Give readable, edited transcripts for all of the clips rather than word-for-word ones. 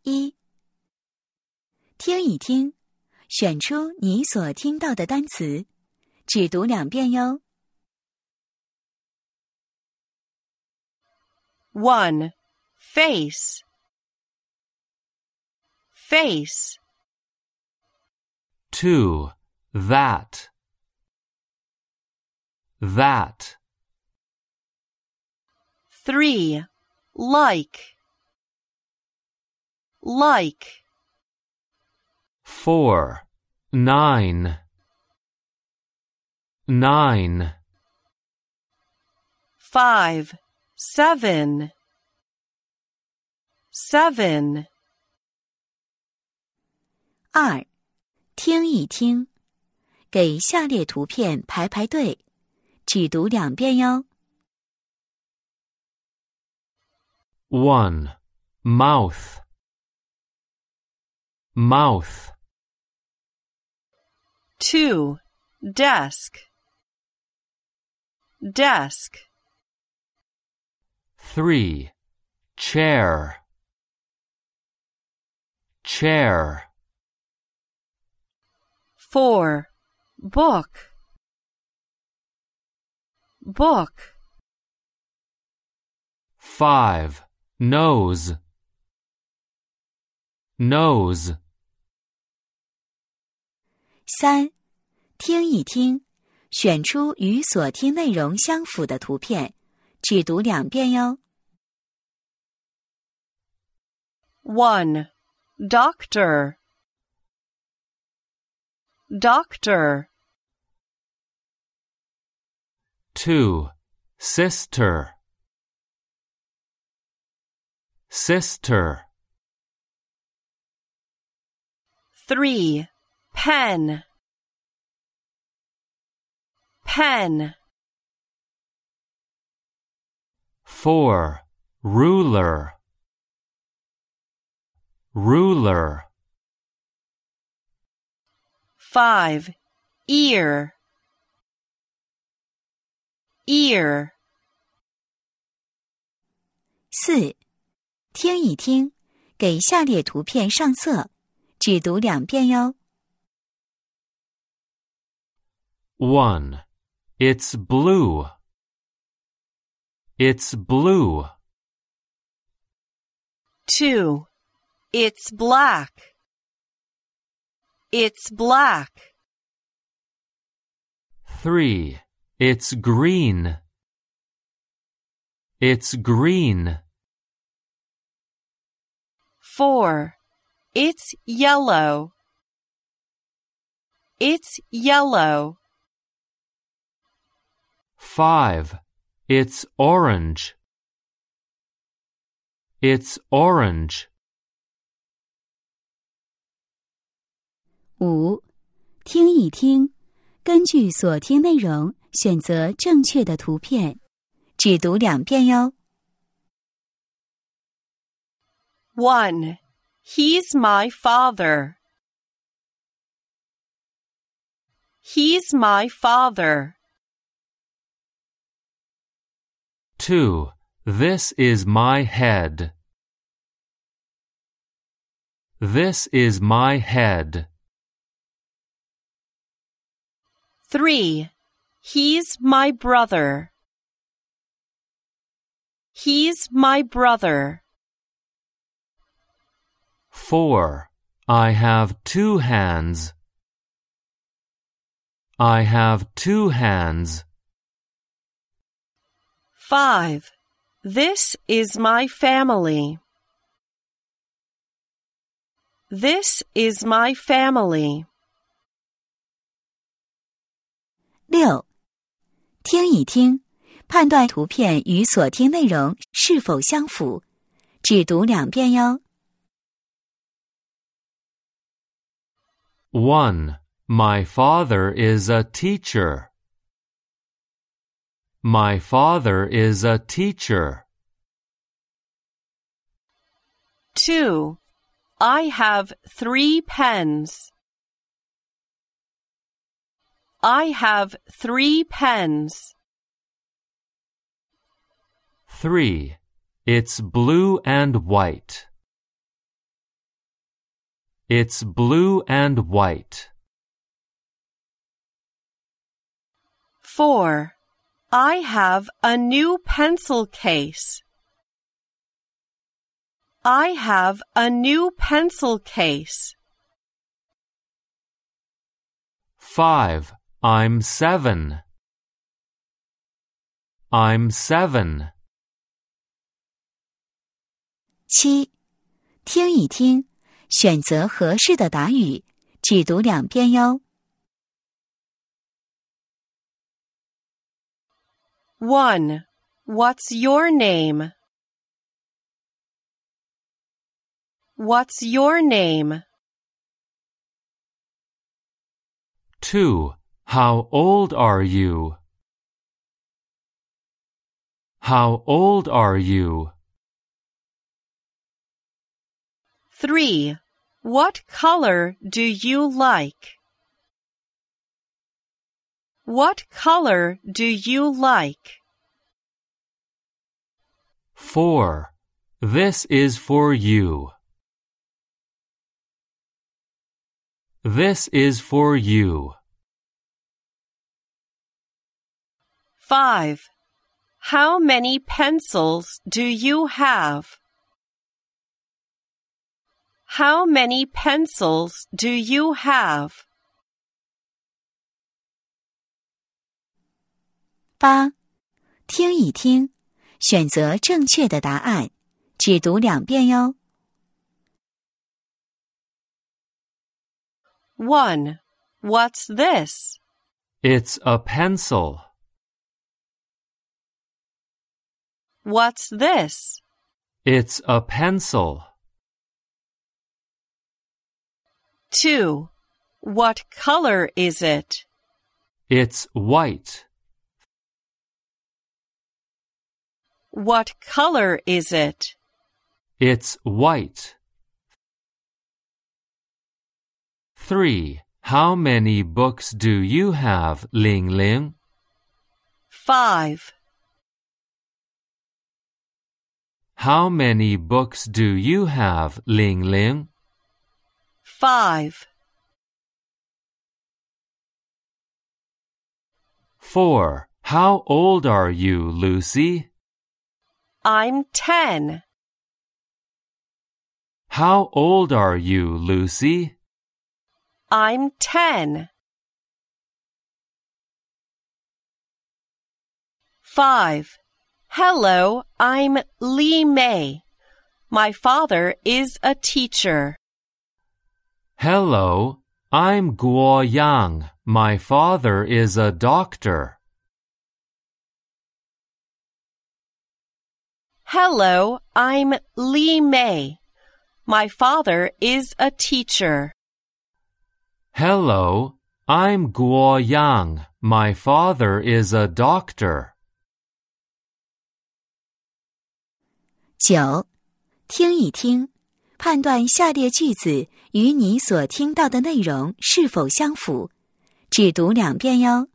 一，听一听，选出你所听到的单词，只读2遍哟。 1. Face. Face. 2. That. That. 3. Like. Like. 4. 9. 9. 5. 7. 7. 2. 听一听，给下列图片排排队，只读2遍哟。 1. Mouth. Mouth. 2. Desk. Desk. 3. Chair. Chair. 4. Book. Book. 5. Nose. Nose. 3. 听一听，选出与所听内容相符的图片，只读2遍哟。 1. Doctor. Doctor. 2. Sister. Sister. 3. Pen. Pen. 4. Ruler. Ruler. 5. Ear. Ear. 4. 听一听，给下列图片上色，只读2遍哟。 1. It's blue. It's blue. 2. It's black. It's black. 3. It's green. It's green. 4. It's yellow. It's yellow. 5. It's orange. It's orange. 5. 听一听，根据所听内容选择正确的图片，只读2遍哟。 1. He's my father. He's my father. 2. This is my head. This is my head. 3. He's my brother. He's my brother. 4. I have 2 hands. I have 2 hands. 5. This is my family. This is my family. 6. 听一听，判断图片与所听内容是否相符，只读2遍哟。 1. My father is a teacher. My father is a teacher. 2. I have 3 pens. I have 3 pens. 3. It's blue and white. It's blue and white. 4. I have a new pencil case. I have a new pencil case. 5. I'm 7. I'm 7. 7. 听一听，选择合适的答语，只读2遍哟。 1. What's your name? What's your name? 2. How old are you? How old are you? 3. What color do you like? What color do you like? 4. This is for you. This is for you. 5. How many pencils do you have? How many pencils do you have? 8. 听一听，选择正确的答案，只读2遍哟。 1. What's this? It's a pencil. What's this? It's a pencil. 2. What color is it? It's white. What color is it? It's white. 3. How many books do you have, Ling Ling? 5. How many books do you have, Ling Ling? 5. 4. How old are you, Lucy? I'm 10. How old are you, Lucy? I'm 10. 5. Hello, I'm Li Mei. My father is a teacher. Hello, I'm Guo Yang. My father is a doctor. Hello, I'm Li Mei. My father is a teacher. Hello, I'm Guo Yang. My father is a doctor. 9. 听一听，判断下列句子与你所听到的内容是否相符，只读2遍哟。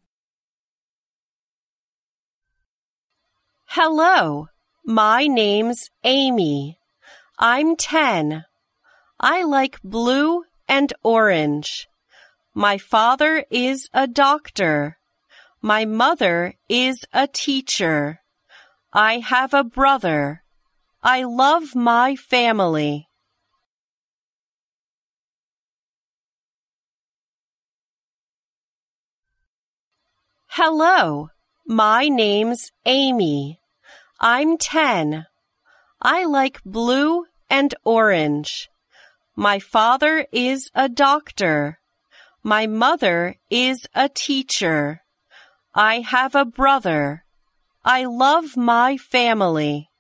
Hello, my name's Amy. I'm 10. I like blue and orange. My father is a doctor. My mother is a teacher. I have a brother. I love my family. Hello, my name's Amy. I'm 10. I like blue and orange. My father is a doctor. My mother is a teacher. I have a brother. I love my family.